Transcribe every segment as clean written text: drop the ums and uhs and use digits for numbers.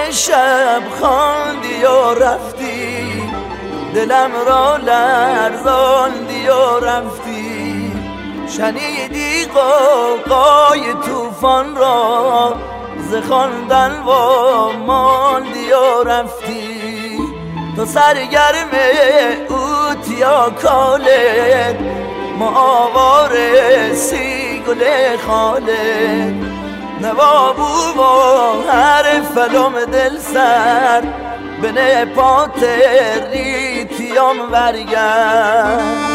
شب خواندی و رفتی، دلم را لرزاندی و رفتی. شنیدی قوقای توفان را، ز خواندن و ماندی و رفتی. تو سرگرم اوت یا کاله، ما آواره سی گل خاله. نوابو و هر فلوم دل سر، بنه پاتر ریتیام ورگر.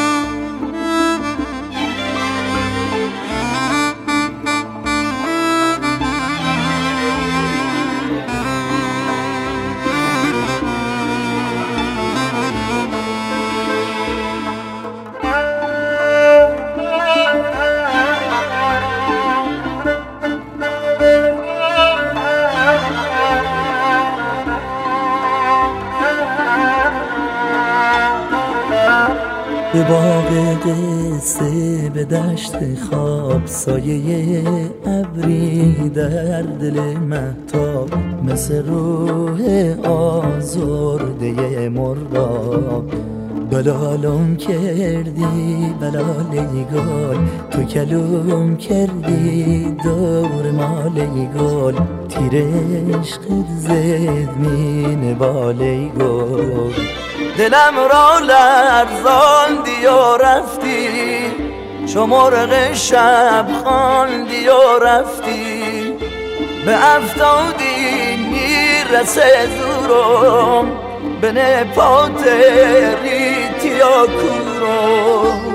به باغ قصه به دشت خواب، سایه ابری در دل مهتاب، مثل روح آزرده مرداب. بلالم کردی بلالی گل، تو کلوم کردی دور مالی گل. تیر عشقت زد مین بالی گل. دلم را لرزاندی و رفتی، چو مرغ شب خواندی و رفتی. به افتادی میرسه زورم، به نپات ریتی و کورم.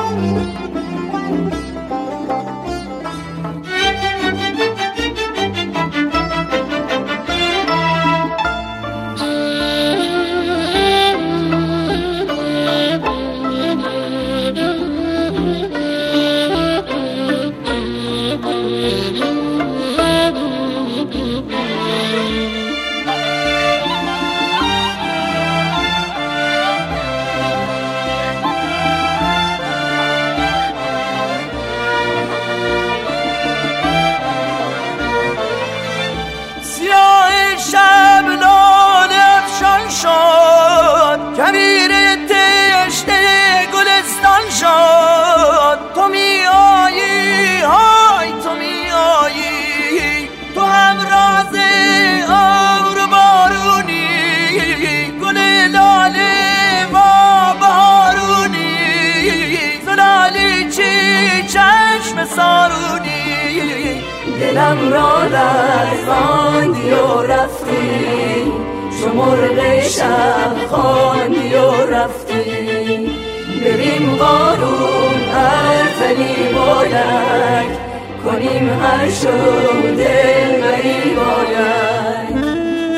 کویر تشنه گلستان شد. تو می آیی های تو می آیی، تو همراز آور بارونی. گل لاله و بارونی، زلالی چی چشم سارونی. دلم را لرزاندی و رفتی، چو مرغ شب خواندی و رفتی. بریم قارون ارتنی باید، کنیم هر شو دل بری باید.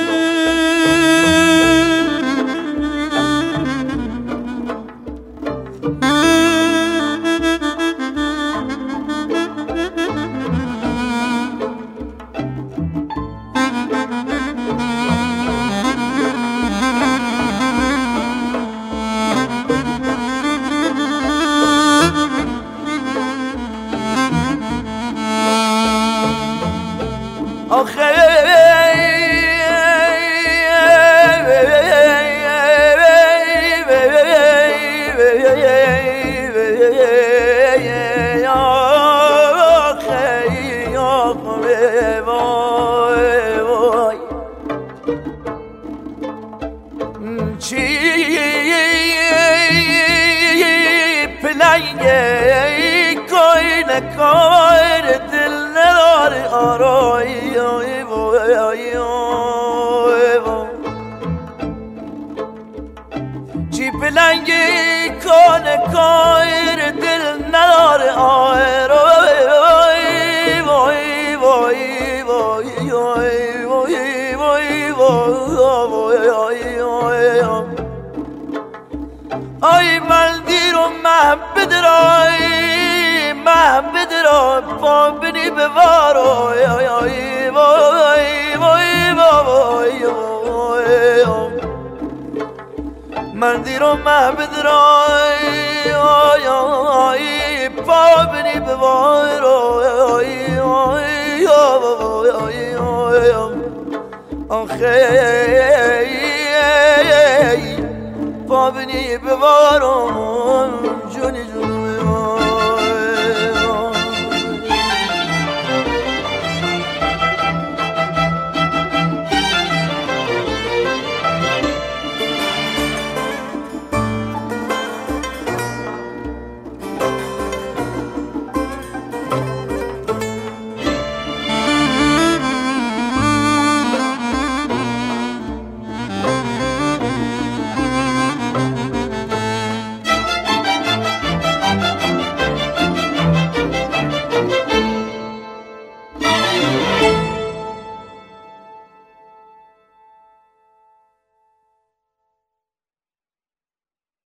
آخه چی پلنگی کوی نکار دل نداره آرایی. چی پلنگی کنه کار دل نداره آی من دیر و محبت رای محبت را پا بینی بوارو. من دیر و محبت رای پا بینی بوارو. آخه پا بینی ببارم